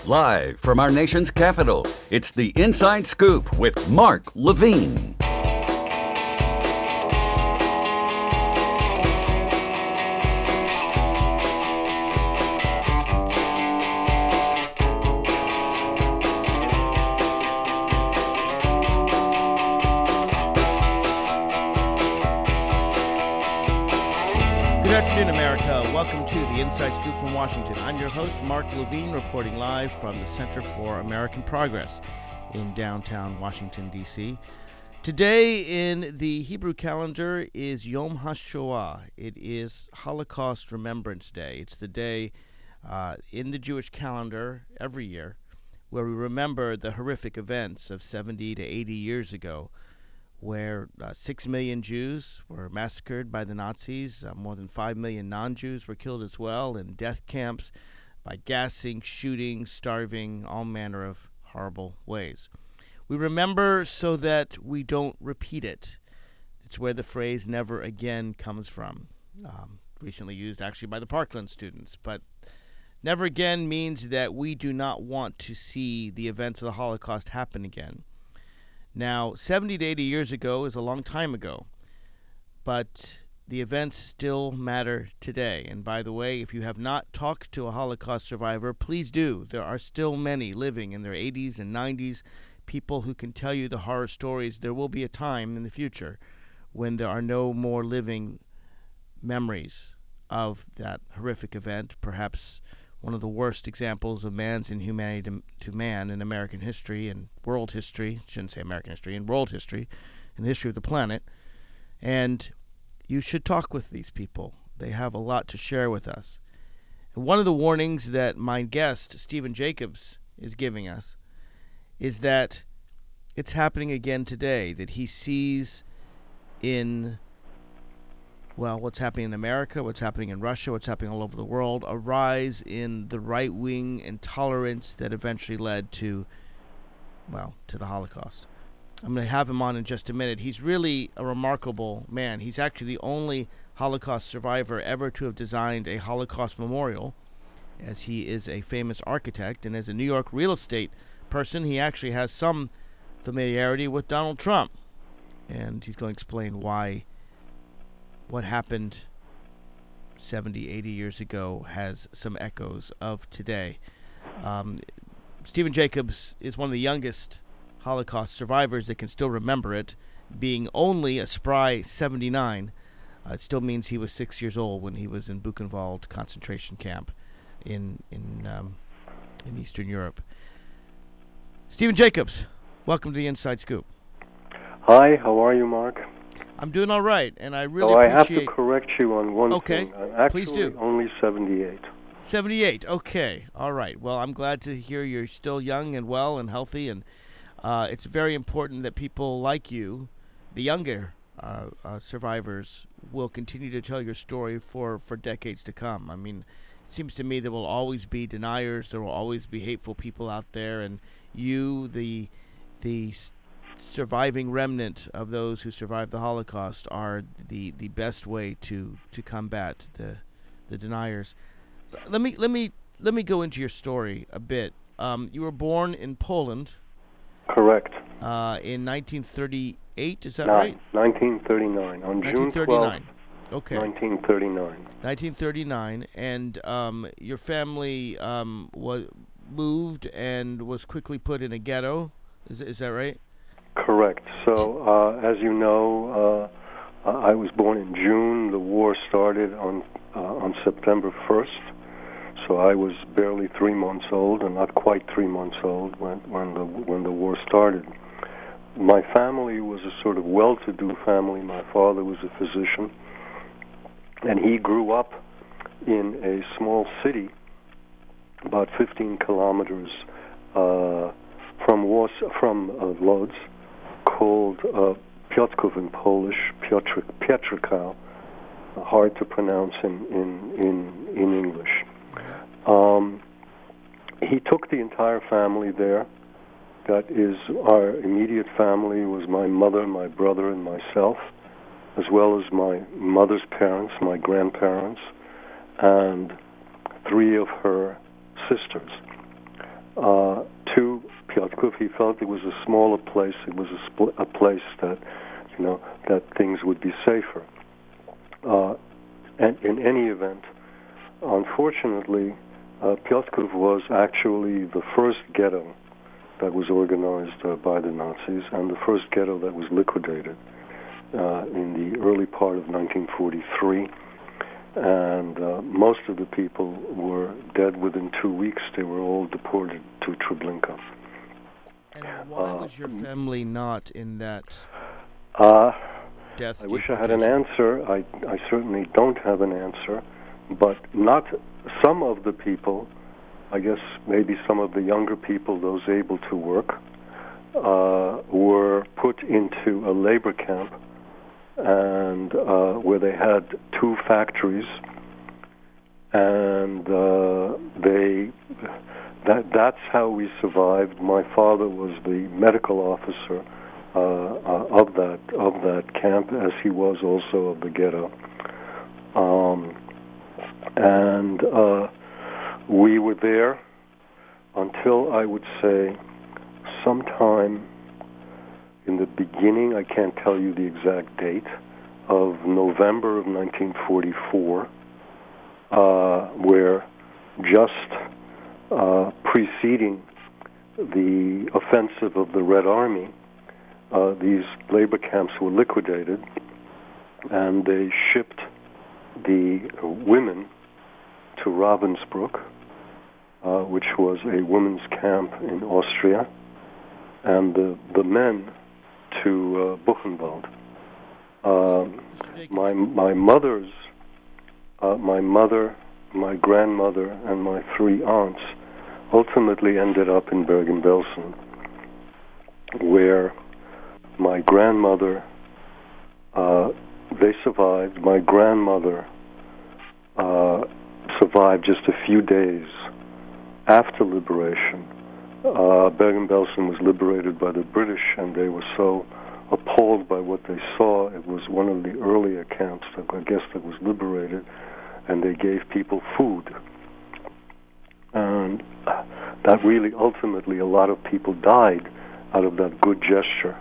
Live from our nation's capital, it's the Inside Scoop with Mark Levine. Good afternoon, America. Welcome to the Inside Scoop from Washington. I'm your host, Mark Levine, reporting live from the Center for American Progress in downtown Washington, D.C. Today in the Hebrew calendar is Yom HaShoah. It is Holocaust Remembrance Day. It's the day in the Jewish calendar every year where we remember the horrific events of 70 to 80 years ago, where 6 million Jews were massacred by the Nazis. More than 5 million non-Jews were killed as well in death camps by gassing, shooting, starving, all manner of horrible ways. We remember so that we don't repeat it. It's where the phrase never again comes from. Recently used actually by the Parkland students. But never again means that we do not want to see the events of the Holocaust happen again. Now, 70 to 80 years ago is a long time ago, but the events still matter today. And by the way, if you have not talked to a Holocaust survivor, please do. There are still many living in their 80s and 90s, people who can tell you the horror stories. There will be a time in the future when there are no more living memories of that horrific event, perhaps one of the worst examples of man's inhumanity to man in American history and world history. Shouldn't say American history, in world history, in the history of the planet. And you should talk with these people. They have a lot to share with us. And one of the warnings that my guest, Stephen Jacobs, is giving us is that it's happening again today, that he sees in what's happening in America, what's happening in Russia, what's happening all over the world, a rise in the right-wing intolerance that eventually led to the Holocaust. I'm going to have him on in just a minute. He's really a remarkable man. He's actually the only Holocaust survivor ever to have designed a Holocaust memorial, as he is a famous architect, and as a New York real estate person, he actually has some familiarity with Donald Trump. And he's going to explain why what happened 70, 80 years ago has some echoes of today. Stephen Jacobs is one of the youngest Holocaust survivors that can still remember it, being only a spry 79. It still means he was 6 years old when he was in Buchenwald concentration camp in Eastern Europe. Stephen Jacobs, welcome to the Inside Scoop. Hi, how are you, Mark? I'm doing all right, and I really appreciate... appreciate... I have to correct you on one thing. I'm actually please do. Only 78. 78, okay. All right. Well, I'm glad to hear you're still young and well and healthy, and it's very important that people like you, the younger survivors, will continue to tell your story for decades to come. I mean, it seems to me there will always be deniers, there will always be hateful people out there, and you, the surviving remnant of those who survived the Holocaust, are the best way to combat the deniers. Let me go into your story a bit. You were born in Poland. Correct. In 1938, is that right? 1939. On June 12th. Okay. 1939. 1939, and your family moved and was quickly put in a ghetto. Is that right? Correct. So, as you know, I was born in June. The war started on September 1st. So I was barely 3 months old, and not quite 3 months old when the war started. My family was a sort of well-to-do family. My father was a physician, and he grew up in a small city about 15 kilometers from Lodz, called Piotrków in Polish, Piotrkow, hard to pronounce in English. He took the entire family there. That is, our immediate family was my mother, my brother, and myself, as well as my mother's parents, my grandparents, and 3 of her sisters. to Piotrków. He felt it was a smaller place. It was a place that, that things would be safer. And in any event, unfortunately, Piotrków was actually the first ghetto that was organized by the Nazis and the first ghetto that was liquidated in the early part of 1943. And most of the people were dead within 2 weeks. They were all deported to Treblinka. And why was your family not in that death? I wish I had an answer. I certainly don't have an answer. But not some of the people, I guess maybe some of the younger people, those able to work, were put into a labor camp, and where they had 2 factories, and that's how we survived. My father was the medical officer of that camp, as he was also of the ghetto, and we were there until, I would say, sometime in the beginning, I can't tell you the exact date, of November of 1944, where just preceding the offensive of the Red Army, these labor camps were liquidated, and they shipped the women to Ravensbrück, which was a women's camp in Austria, and the men to Buchenwald. My mother, my grandmother, and my 3 aunts ultimately ended up in Bergen-Belsen, where my grandmother, they survived. My grandmother survived just a few days after liberation. Bergen-Belsen was liberated by the British, and they were so appalled by what they saw. It was one of the earlier camps, that was liberated, and they gave people food. And that really, ultimately, a lot of people died out of that good gesture.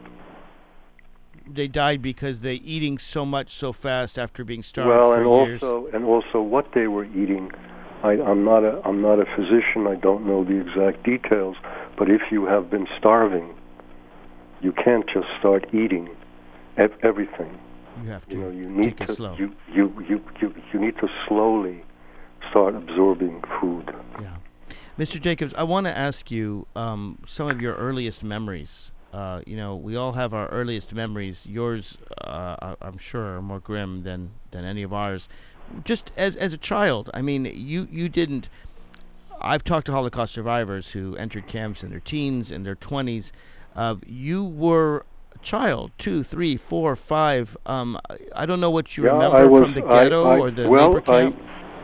They died because they eating so much so fast after being starved for years. and also what they were eating. I'm not a physician. I don't know the exact details. But if you have been starving, you can't just start eating everything. You have to. You need take it slow. You need to slowly start absorbing food. Yeah, Mr. Jacobs, I want to ask you some of your earliest memories. We all have our earliest memories. Yours, I'm sure, are more grim than any of ours. Just as a child, I mean, you didn't. I've talked to Holocaust survivors who entered camps in their teens, in their 20s. You were a child, 2, 3, 4, 5. I don't know what you remember from the ghetto or the labor camp.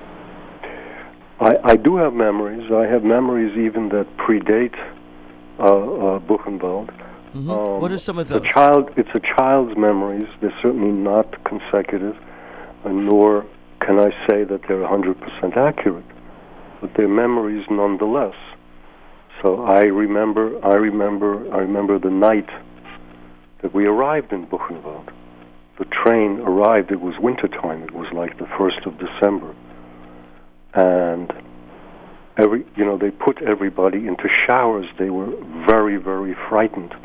I do have memories. I have memories even that predate Buchenwald. Mm-hmm. What are some of those? It's a child's memories. They're certainly not consecutive, nor can I say that they're 100% accurate, but they're memories nonetheless. So I remember the night that we arrived in Buchenwald. The train arrived. It was wintertime. It was like the 1st of December, and they put everybody into showers. They were very, very frightened.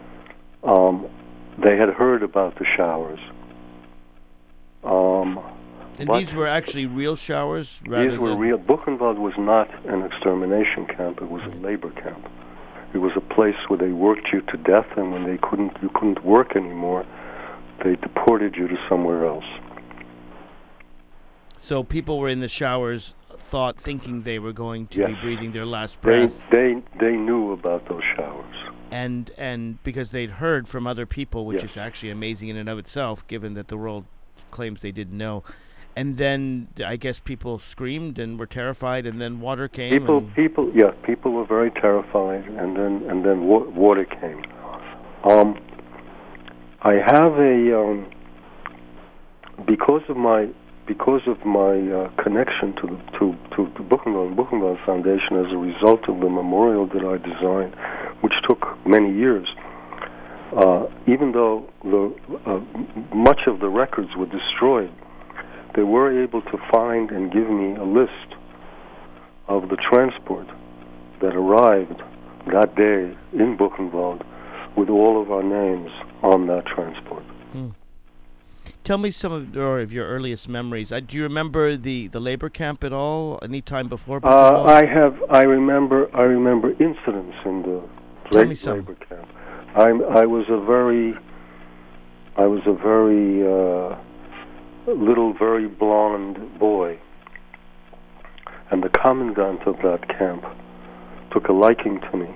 They had heard about the showers. And these were actually real showers? These were real. Buchenwald was not an extermination camp. It was a labor camp. It was a place where they worked you to death, and when you couldn't work anymore, they deported you to somewhere else. So people were in the showers, thinking they were going to be breathing their last breath. They knew about those showers. And because they'd heard from other people, which is actually amazing in and of itself, given that the world claims they didn't know. And then I guess people screamed and were terrified, and then water came. People were very terrified, and then water came. I have because of my because of my connection to the Buchenwald Foundation as a result of the memorial that I designed, which took many years, even though much of the records were destroyed, they were able to find and give me a list of the transport that arrived that day in Buchenwald with all of our names on that transport. Tell me some of your earliest memories. Do you remember the labor camp at all? Any time before Buchenwald? I remember incidents in the labor camp. I was a very little, very blonde boy, and the commandant of that camp took a liking to me.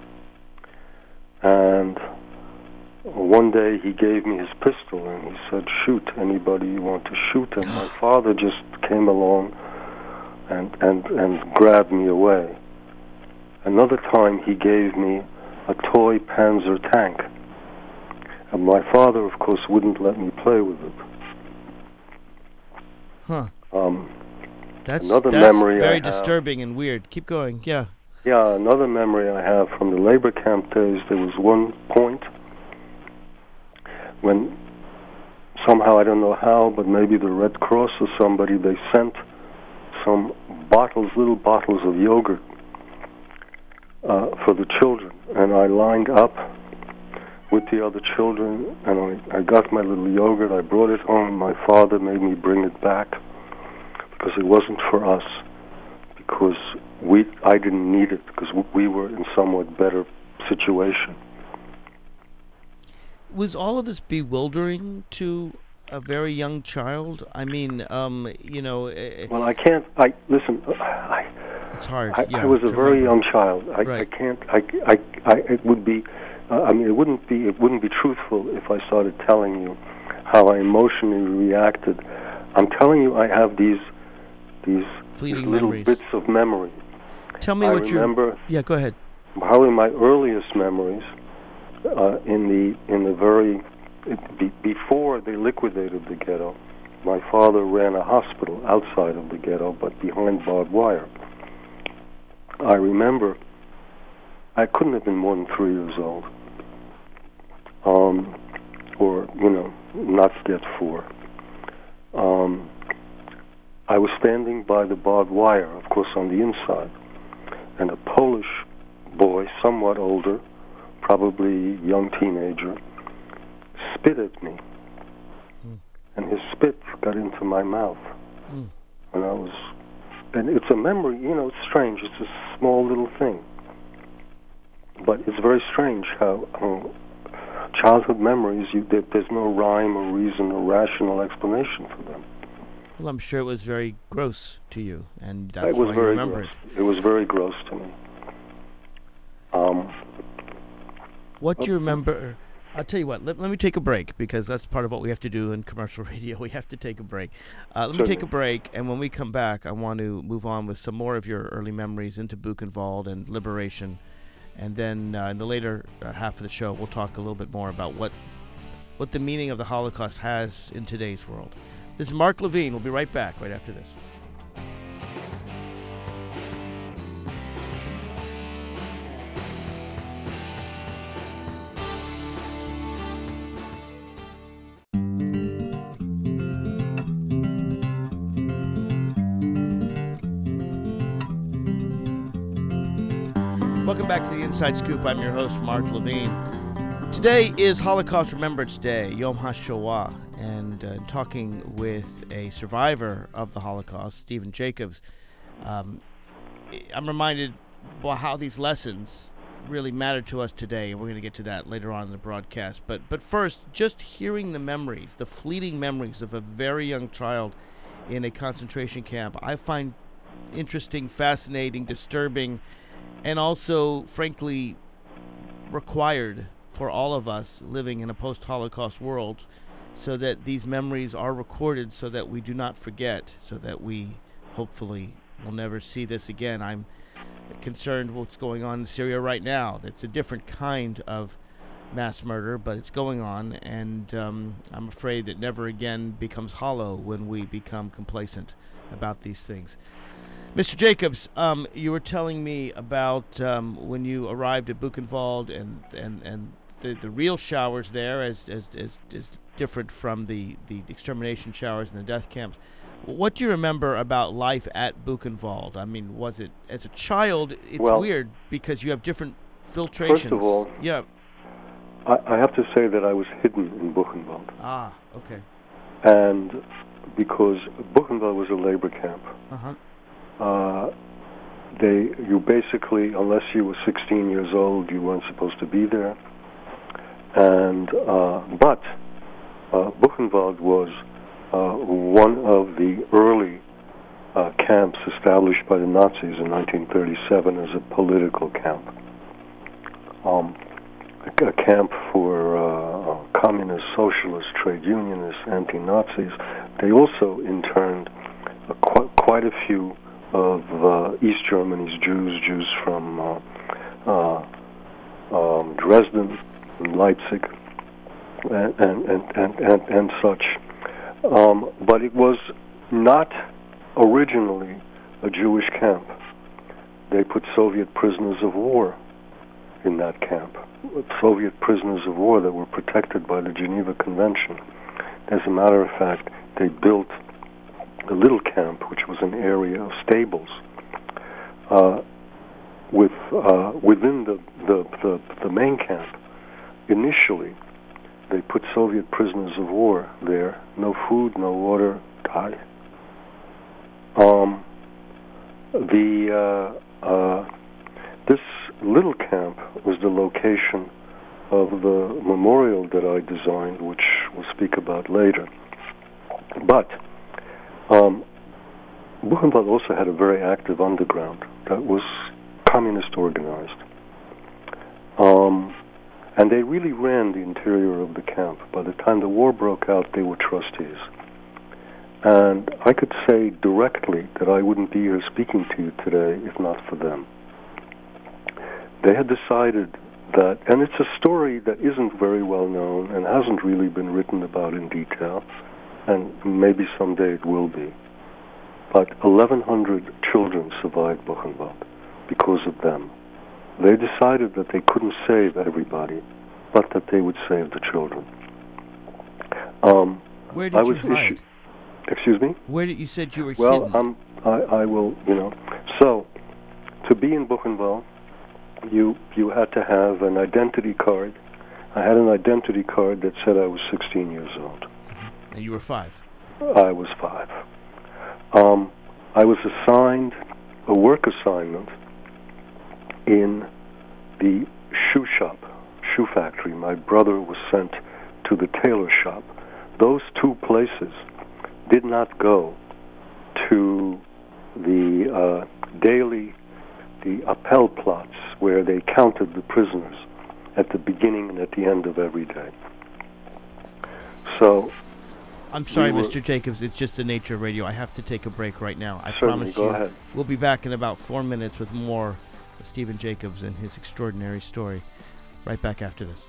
And one day he gave me his pistol and he said, "Shoot anybody you want to shoot." And my father just came along and grabbed me away. Another time he gave me a toy Panzer tank. And my father, of course, wouldn't let me play with it. Huh. That's memory very disturbing and weird. Keep going, yeah. Yeah, another memory I have from the labor camp days, there was one point when somehow, I don't know how, but maybe the Red Cross or somebody, they sent some little bottles of yogurt for the children. And I lined up with the other children, and I got my little yogurt, I brought it home, my father made me bring it back, because it wasn't for us, because I didn't need it, because we were in somewhat better situation. Was all of this bewildering to a very young child? I mean, Well, listen, it's hard. I was a very young child. It would be, it wouldn't be truthful if I started telling you how I emotionally reacted. I'm telling you, I have these fleeting little memories. bits of memory. Tell me what you remember. Yeah, go ahead. Probably my earliest memories, before they liquidated the ghetto, my father ran a hospital outside of the ghetto, but behind barbed wire. I remember I couldn't have been more than 3 years old, or not yet 4. I was standing by the barbed wire, of course, on the inside, and a Polish boy, somewhat older, probably young teenager, spit at me, and his spit got into my mouth, and it's a memory. It's strange. It's a small little thing, but it's very strange how childhood memories, there's no rhyme or reason or rational explanation for them. Well, I'm sure it was very gross to you, and that's why you remember it. It was very gross to me. What do you remember? I'll tell you what, let me take a break, because that's part of what we have to do in commercial radio. We have to take a break. Let me take a break, and when we come back, I want to move on with some more of your early memories into Buchenwald and liberation. And then in the later half of the show, we'll talk a little bit more about what the meaning of the Holocaust has in today's world. This is Mark Levine. We'll be right back right after this. Welcome back to the Inside Scoop. I'm your host, Mark Levine. Today is Holocaust Remembrance Day, Yom HaShoah, and talking with a survivor of the Holocaust, Stephen Jacobs. I'm reminded how these lessons really matter to us today, and we're going to get to that later on in the broadcast. But first, just hearing the memories, the fleeting memories of a very young child in a concentration camp, I find interesting, fascinating, disturbing, and also, frankly, required for all of us living in a post-Holocaust world, so that these memories are recorded, so that we do not forget, so that we hopefully will never see this again. I'm concerned what's going on in Syria right now. It's a different kind of mass murder, but it's going on, and I'm afraid that never again becomes hollow when we become complacent about these things. Mr. Jacobs, you were telling me about when you arrived at Buchenwald and the real showers there as different from the extermination showers in the death camps. What do you remember about life at Buchenwald? I mean, was it as a child? It's weird because you have different filtrations. First of all, yeah. I have to say that I was hidden in Buchenwald. Ah, okay. And because Buchenwald was a labor camp, you basically, unless you were 16 years old, you weren't supposed to be there. And but Buchenwald was one of the early camps established by the Nazis in 1937 as a political camp. A camp for communist, socialist, trade unionists, anti-Nazis. They also interned quite a few of East Germany's Jews from Dresden and Leipzig and such. But it was not originally a Jewish camp. They put Soviet prisoners of war in that camp. Soviet prisoners of war that were protected by the Geneva Convention. As a matter of fact, they built a little camp, which was an area of stables, within the main camp. Initially, they put Soviet prisoners of war there. No food, no water, die. This little camp was the location of the memorial that I designed, which we'll speak about later. But Buchenwald also had a very active underground that was communist organized. And they really ran the interior of the camp. By the time the war broke out, they were trustees. And I could say directly that I wouldn't be here speaking to you today if not for them. They had decided that, and it's a story that isn't very well known and hasn't really been written about in detail, and maybe someday it will be, but 1,100 children survived Buchenwald because of them. They decided that they couldn't save everybody, but that they would save the children. Where did you hide? Excuse me? Where did you said you were hidden? I will, So, to be in Buchenwald, you had to have an identity card. I had an identity card that said I was 16 years old. And you were 5? I was 5. I was assigned a work assignment in the shoe factory. My brother was sent to the tailor shop. Those two places did not go to the Appellplatz, where they counted the prisoners at the beginning and at the end of every day. So, I'm sorry, Mr. Jacobs, it's just the nature of radio. I have to take a break right now. I certainly, promise you. Go ahead. We'll be back in about 4 minutes with more of Stephen Jacobs and his extraordinary story. Right back after this.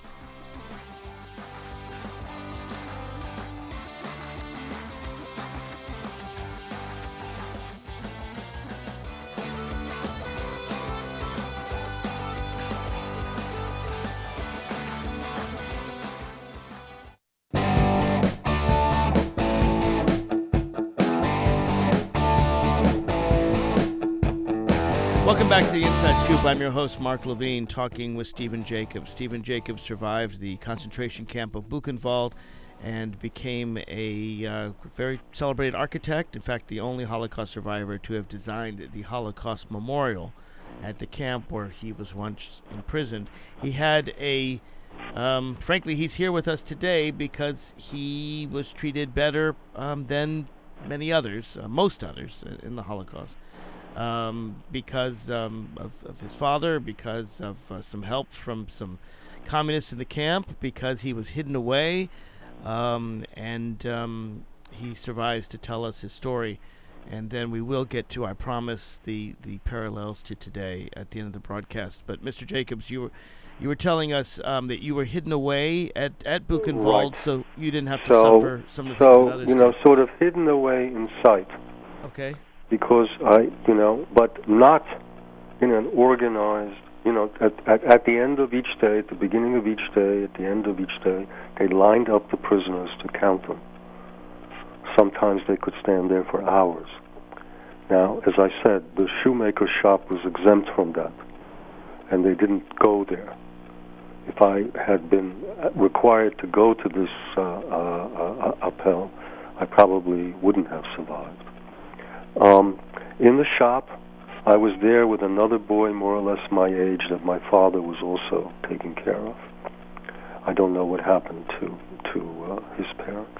Welcome back to the Inside Scoop. I'm your host, Mark Levine, talking with Stephen Jacobs. Stephen Jacobs survived the concentration camp of Buchenwald and became a very celebrated architect. In fact, the only Holocaust survivor to have designed the Holocaust Memorial at the camp where he was once imprisoned. He had frankly, he's here with us today because he was treated better than many others, most others in the Holocaust. Because of his father, because of some help from some communists in the camp, because he was hidden away, and he survives to tell us his story. and then we will get to, I promise, the parallels to today at the end of the broadcast. But Mr. Jacobs, you were telling us that you were hidden away at Buchenwald, Right. so you didn't have to suffer some of the things that others did. Sort of hidden away in sight, Okay. because but not in an organized, at the end of each day, at the beginning of each day, at the end of each day, they lined up the prisoners to count them. Sometimes they could stand there for hours. Now, as I said, the shoemaker shop was exempt from that, and they didn't go there. If I had been required to go to this appel, I probably wouldn't have survived. In the shop, I was there with another boy more or less my age that my father was also taking care of. I don't know what happened to his parents.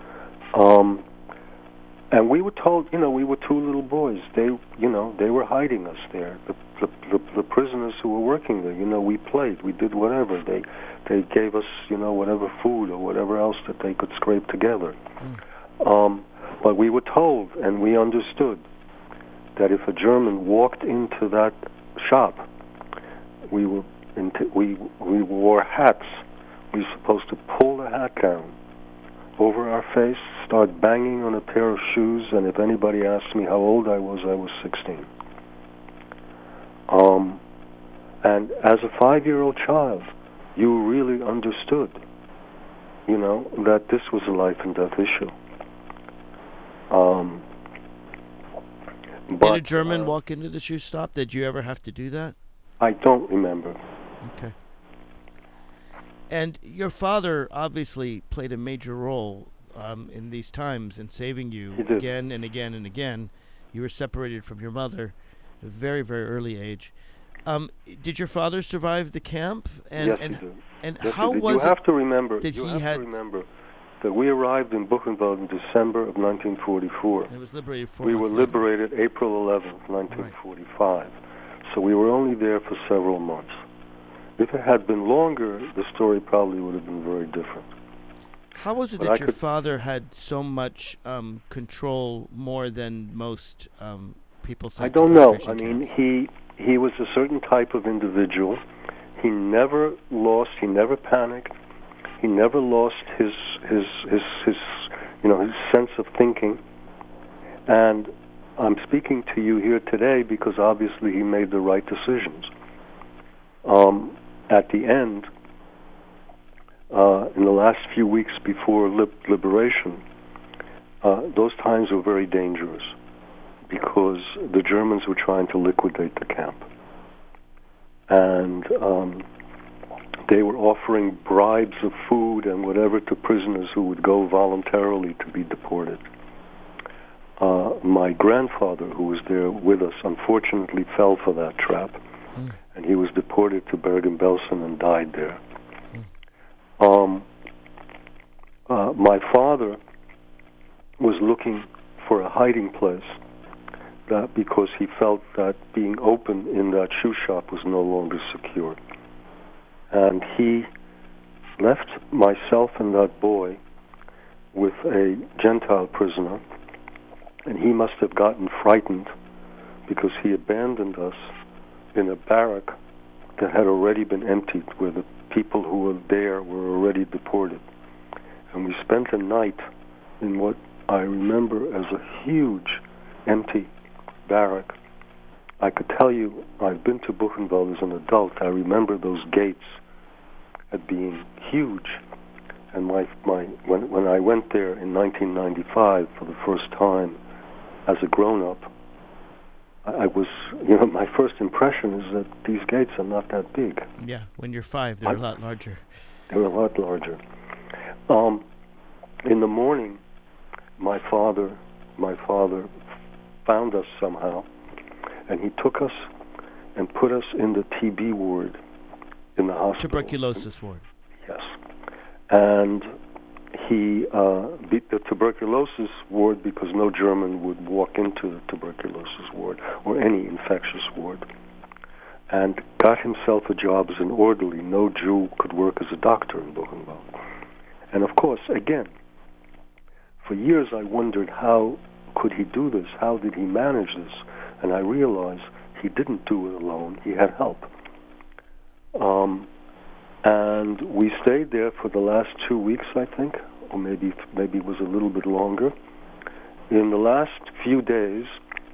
And we were told, we were two little boys. They were hiding us there. The prisoners who were working there, we played, we did whatever. They gave us, whatever food or whatever else that they could scrape together. But we were told, and we understood, that if a German walked into that shop, we wore hats. We were supposed to pull the hat down over our face, start banging on a pair of shoes, and if anybody asked me how old I was 16. And as a 5-year-old child, you really understood, that this was a life and death issue. But, did a German walk into the shoe stop? Did you ever have to do that? I don't remember. Okay. And your father obviously played a major role in these times in saving you again and again and again. You were separated from your mother at a very, very early age. Did your father survive the camp? Yes, he did. And yes, how he did. was you it? have to remember. That you he have had to remember that we arrived in Buchenwald in December of 1944. And it was liberated 4 We months were later. liberated April 11th, 1945. Right. So we were only there for several months. If it had been longer, the story probably would have been very different. How was it that your father had so much control, more than most people sent I don't to know. concentration I mean, camps? he was a certain type of individual. He never lost. He never panicked. He never lost his sense of thinking. And I'm speaking to you here today because obviously he made the right decisions. At the end, in the last few weeks before liberation, those times were very dangerous because the Germans were trying to liquidate the camp. And they were offering bribes of food and whatever to prisoners who would go voluntarily to be deported. My grandfather, who was there with us, unfortunately fell for that trap, and he was deported to Bergen-Belsen and died there. My father was looking for a hiding place because he felt that being open in that shoe shop was no longer secure. And he left myself and that boy with a Gentile prisoner, and he must have gotten frightened because he abandoned us in a barrack that had already been emptied, where the people who were there were already deported. And we spent a night in what I remember as a huge, empty barrack. I could tell you, I've been to Buchenwald as an adult. I remember those gates as being huge. And when I went there in 1995 for the first time as a grown-up, I was, my first impression is that these gates are not that big. Yeah, when you're 5, they're a lot larger. They're a lot larger. In the morning, my father found us somehow, and he took us and put us in the TB ward in the hospital. Tuberculosis ward. Yes. And he beat the tuberculosis ward because no German would walk into the tuberculosis ward or any infectious ward, and got himself a job as an orderly. No Jew could work as a doctor in Buchenwald. And of course, again, for years I wondered how could he do this? How did he manage this? And I realized he didn't do it alone. He had help. And we stayed there for the last 2 weeks, I think, or maybe it was a little bit longer. In the last few days,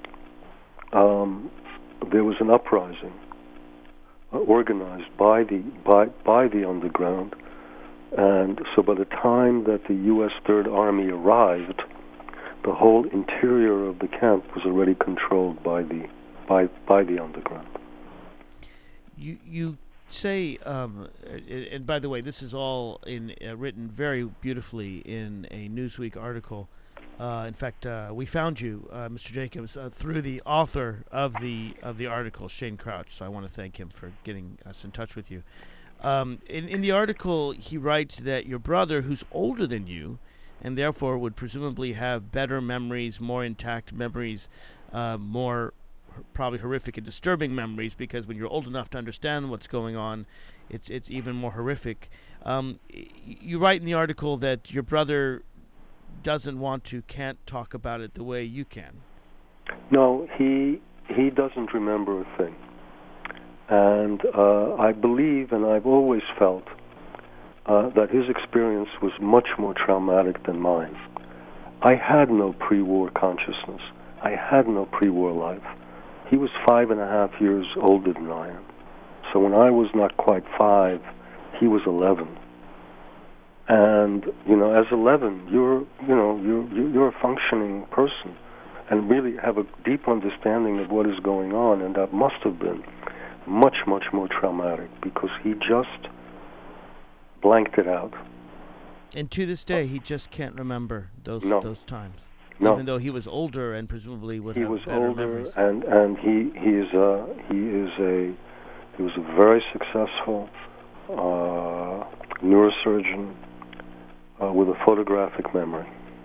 there was an uprising organized by the underground, and so by the time that the U.S. Third Army arrived, the whole interior of the camp was already controlled by the underground. You say, and by the way, this is all written very beautifully in a Newsweek article. In fact, we found you, Mr. Jacobs, through the author of the article, Shane Crouch. So I want to thank him for getting us in touch with you. In the article, he writes that your brother, who's older than you, and therefore would presumably have better memories, more intact memories, more probably horrific and disturbing memories, because when you're old enough to understand what's going on, it's even more horrific. You write in the article that your brother can't talk about it the way you can. No, he doesn't remember a thing. And I believe, and I've always felt, that his experience was much more traumatic than mine. I had no pre-war consciousness. I had no pre-war life. He was 5.5 years older than I am. So when I was not quite 5, he was 11. And as 11, you're a functioning person, and really have a deep understanding of what is going on. And that must have been much, much more traumatic, because he just blanked it out. And to this day, he just can't remember those times. No. Even though he was older and presumably would have better memories. He was older, and he was a very successful neurosurgeon with a photographic memory.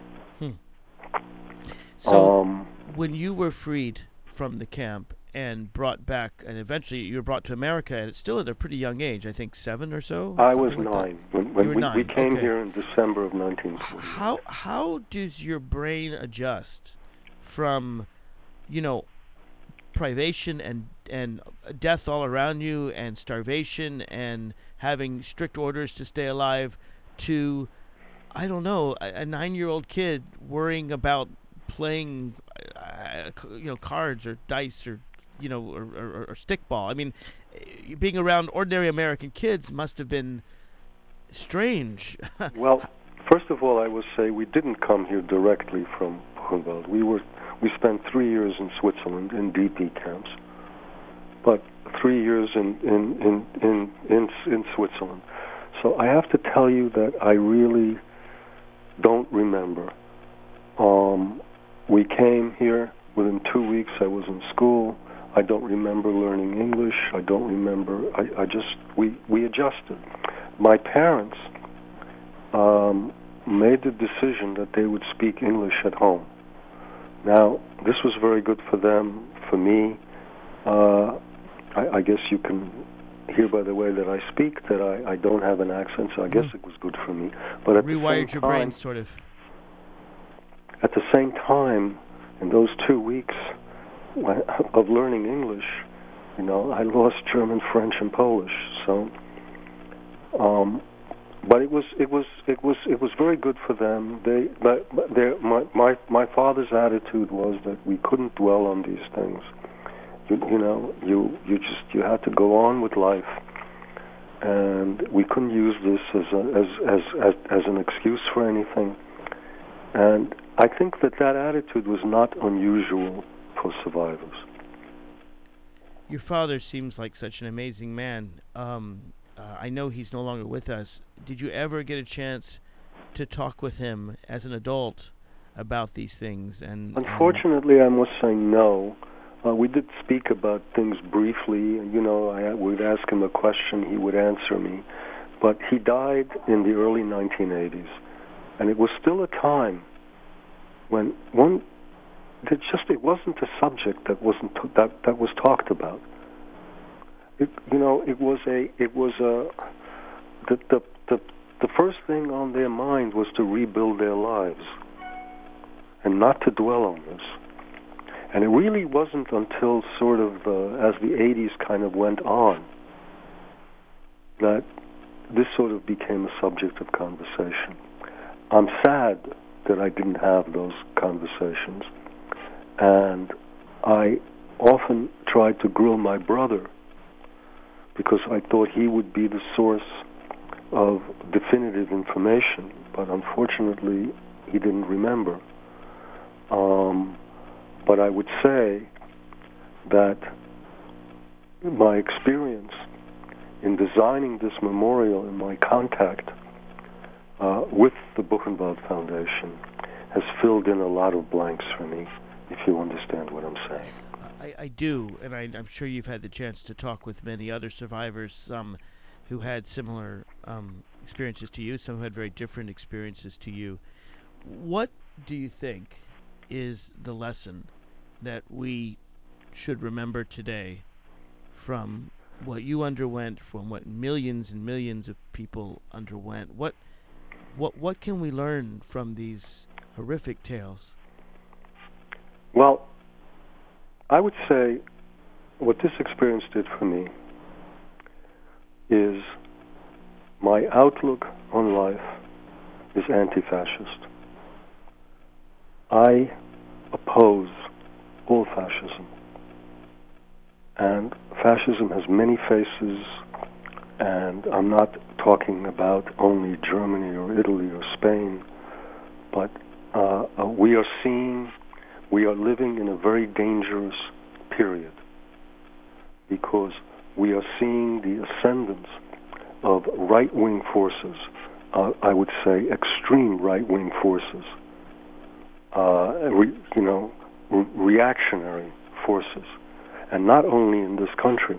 So when you were freed from the camp and brought back, and eventually you were brought to America, and it's still at a pretty young age, I think 7 or so? I was like 9. When we came here in December of 1940. How does your brain adjust from, privation and death all around you and starvation and having strict orders to stay alive to, I don't know, a 9-year-old kid worrying about playing, cards or dice or, or stickball? I mean, being around ordinary American kids must have been strange. Well, first of all, I will say we didn't come here directly from Buchenwald. We spent 3 years in Switzerland in DP camps, but 3 years in Switzerland. So I have to tell you that I really don't remember. We came here within 2 weeks. I was in school. I don't remember learning English. I don't remember. We adjusted. My parents made the decision that they would speak English at home. Now, this was very good for them. For me, I guess you can hear by the way that I speak that I don't have an accent, so I guess it was good for me. But at rewired your brain, sort of. At the same time, in those 2 weeks of learning English, I lost German, French, and Polish. So, but it was very good for them. My father's attitude was that we couldn't dwell on these things. You had to go on with life, and we couldn't use this as an excuse for anything. And I think that attitude was not unusual for survivors. Your father seems like such an amazing man. I know he's no longer with us. Did you ever get a chance to talk with him as an adult about these things? Unfortunately, I must say no. We did speak about things briefly. I would ask him a question, he would answer me. But he died in the early 1980s, and it was still a time when it wasn't a subject that was talked about. The first thing on their mind was to rebuild their lives, and not to dwell on this. And it really wasn't until sort of as the 80s kind of went on that this sort of became a subject of conversation. I'm sad that I didn't have those conversations, and I often tried to grill my brother because I thought he would be the source of definitive information, but unfortunately he didn't remember. But I would say that my experience in designing this memorial and my contact with the Buchenwald Foundation has filled in a lot of blanks for me, if you understand what I'm saying. I do, and I'm sure you've had the chance to talk with many other survivors, some who had similar experiences to you, some who had very different experiences to you. What do you think is the lesson that we should remember today from what you underwent, from what millions and millions of people underwent? What can we learn from these horrific tales? Well, I would say what this experience did for me is my outlook on life is anti-fascist. I oppose all fascism. And fascism has many faces, and I'm not talking about only Germany or Italy or Spain, but we are living in a very dangerous period because we are seeing the ascendance of right-wing forces, I would say extreme right-wing forces, reactionary forces, and not only in this country.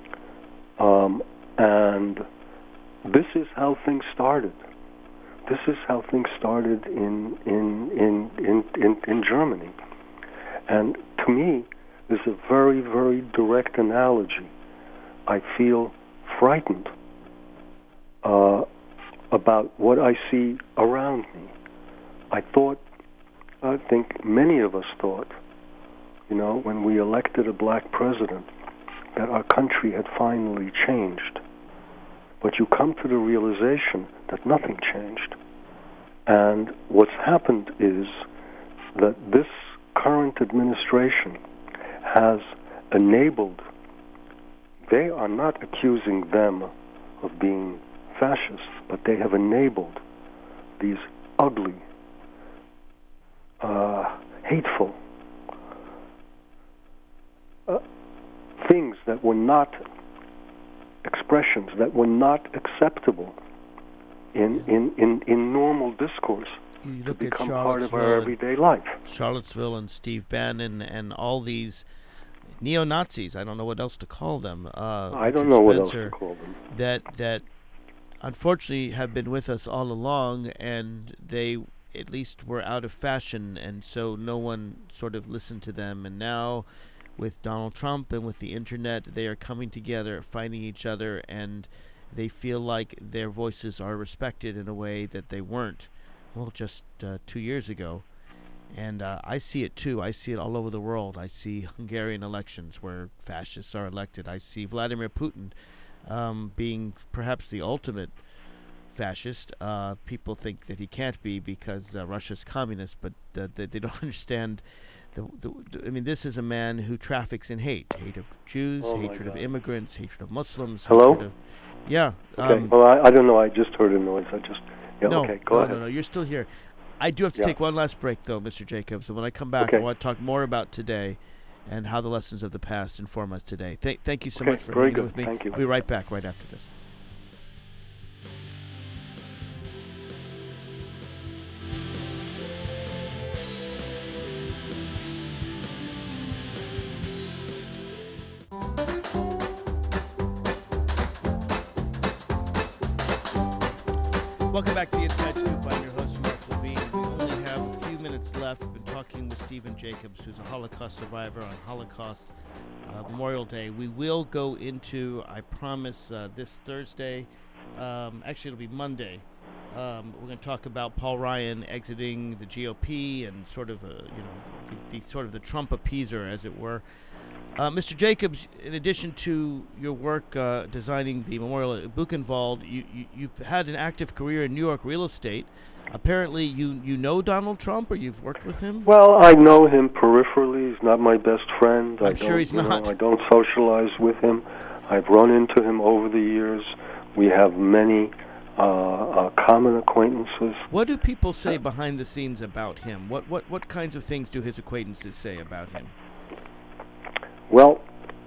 And this is how things started. This is how things started in Germany. And to me, there's a very, very direct analogy. I feel frightened about what I see around me. I think many of us thought, when we elected a black president, that our country had finally changed. But you come to the realization that nothing changed. And what's happened is that this current administration has enabled, they are not accusing them of being fascists, but they have enabled these ugly, hateful things that were not expressions, that were not acceptable in normal discourse to become part of our everyday life. Charlottesville and Steve Bannon and all these neo-Nazis, I don't know what else to call them. I don't know what else to call them. That unfortunately have been with us all along, and they at least were out of fashion, and so no one sort of listened to them. And now with Donald Trump and with the internet, they are coming together, fighting each other, and they feel like their voices are respected in a way that they weren't, just 2 years ago. And I see it too. I see it all over the world. I see Hungarian elections where fascists are elected. I see Vladimir Putin being perhaps the ultimate fascist. People think that he can't be because Russia's communist, but they don't understand. This is a man who traffics in hate of Jews, hatred of immigrants, hatred of Muslims. Hello? Yeah. Okay. Well, I don't know. I just heard a noise. Okay, go ahead. No, you're still here. I do have to take one last break, though, Mr. Jacobs. And when I come back, I want to talk more about today and how the lessons of the past inform us today. Thank you so much for hanging with me. Thank you. I'll be right back right after this. Welcome back to the Inside Scoop. I'm your host, Mark Levine. We only have a few minutes left. We've been talking with Stephen Jacobs, who's a Holocaust survivor on Holocaust Memorial Day. We will go into, I promise, this Thursday, actually it'll be Monday, We're going to talk about Paul Ryan exiting the GOP and sort of the Trump appeaser, as it were. Mr. Jacobs, in addition to your work designing the memorial at Buchenwald, you've had an active career in New York real estate. Apparently, you know Donald Trump, or you've worked with him? Well, I know him peripherally. He's not my best friend. I'm sure he's not. I don't socialize with him. I've run into him over the years. We have many common acquaintances. What do people say behind the scenes about him? What kinds of things do his acquaintances say about him? Well,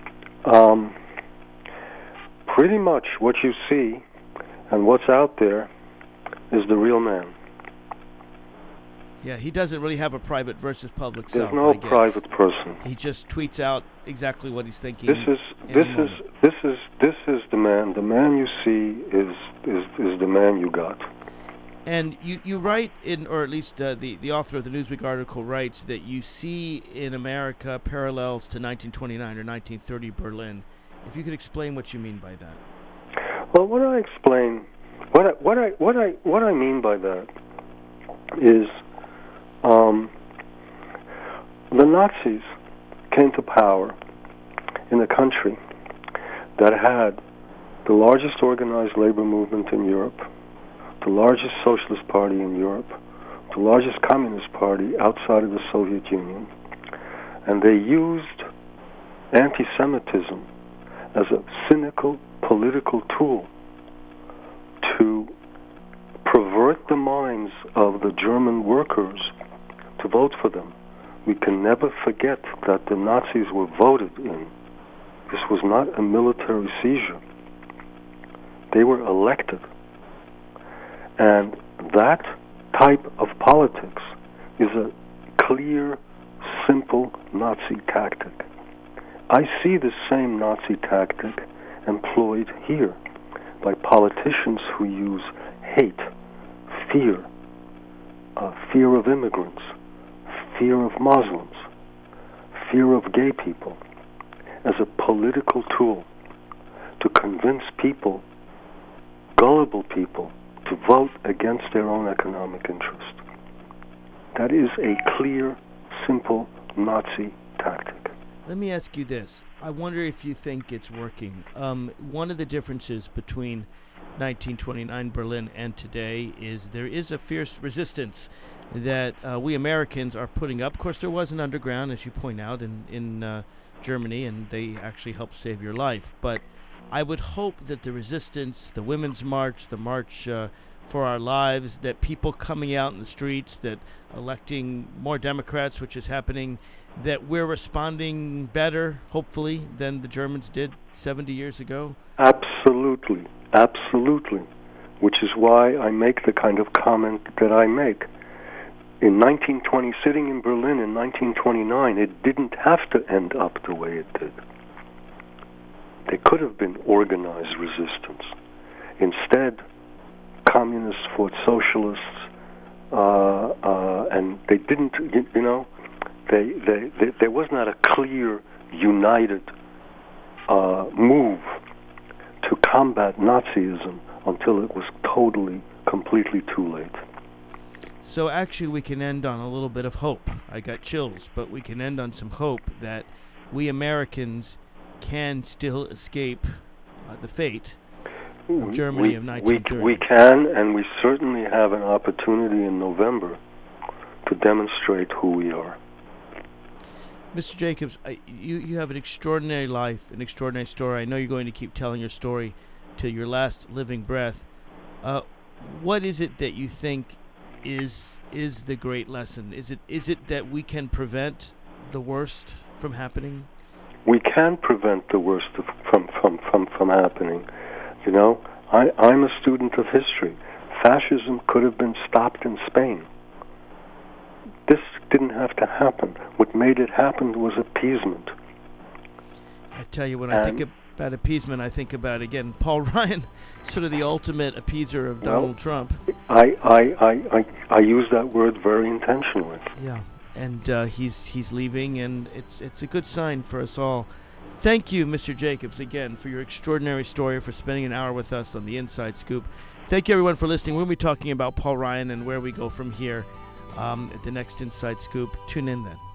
pretty much what you see and what's out there is the real man. Yeah, he doesn't really have a private versus public self. There's no private person. He just tweets out exactly what he's thinking. This is the man. The man you see is the man you got. And you write in, or at least the author of the Newsweek article writes, that you see in America parallels to 1929 or 1930 Berlin. If you could explain what you mean by that. Well, what I mean by that is the Nazis came to power in a country that had the largest organized labor movement in Europe, the largest socialist party in Europe, the largest communist party outside of the Soviet Union, and they used anti-Semitism as a cynical political tool to pervert the minds of the German workers to vote for them. We can never forget that the Nazis were voted in. This was not a military seizure. They were elected. And that type of politics is a clear, simple Nazi tactic. I see the same Nazi tactic employed here by politicians who use hate, fear, fear of immigrants, fear of Muslims, fear of gay people, as a political tool to convince people, gullible people, to vote against their own economic interest. That is a clear, simple Nazi tactic. Let me ask you this. I wonder if you think it's working. One of the differences between 1929 Berlin and today is there is a fierce resistance that we Americans are putting up. Of course, there was an underground, as you point out, in Germany, and they actually helped save your life. But I would hope that the resistance, the Women's March, the March for Our Lives, that people coming out in the streets, that electing more Democrats, which is happening, that we're responding better, hopefully, than the Germans did 70 years ago? Absolutely. Absolutely. Which is why I make the kind of comment that I make. In 1920, sitting in Berlin in 1929, it didn't have to end up the way it did. There could have been organized resistance. Instead, communists fought socialists, and they didn't, there was not a clear, united move to combat Nazism until it was totally, completely too late. So actually we can end on a little bit of hope. I got chills, but we can end on some hope that we Americans can still escape the fate of Germany of 1930. We can, and we certainly have an opportunity in November to demonstrate who we are. Mr. Jacobs, you have an extraordinary life, an extraordinary story. I know you're going to keep telling your story till your last living breath. What is it that you think is the great lesson? Is it that we can prevent the worst from happening? We can prevent the worst from happening. You know, I'm a student of history. Fascism could have been stopped in Spain. This didn't have to happen. What made it happen was appeasement. I tell you, when I think about appeasement, I think about, again, Paul Ryan, sort of the ultimate appeaser of Donald Trump. I use that word very intentionally. Yeah, and he's leaving, and it's a good sign for us all. Thank you, Mr. Jacobs, again, for your extraordinary story, for spending an hour with us on the Inside Scoop. Thank you, everyone, for listening. We'll be talking about Paul Ryan and where we go from here at the next Inside Scoop. Tune in then.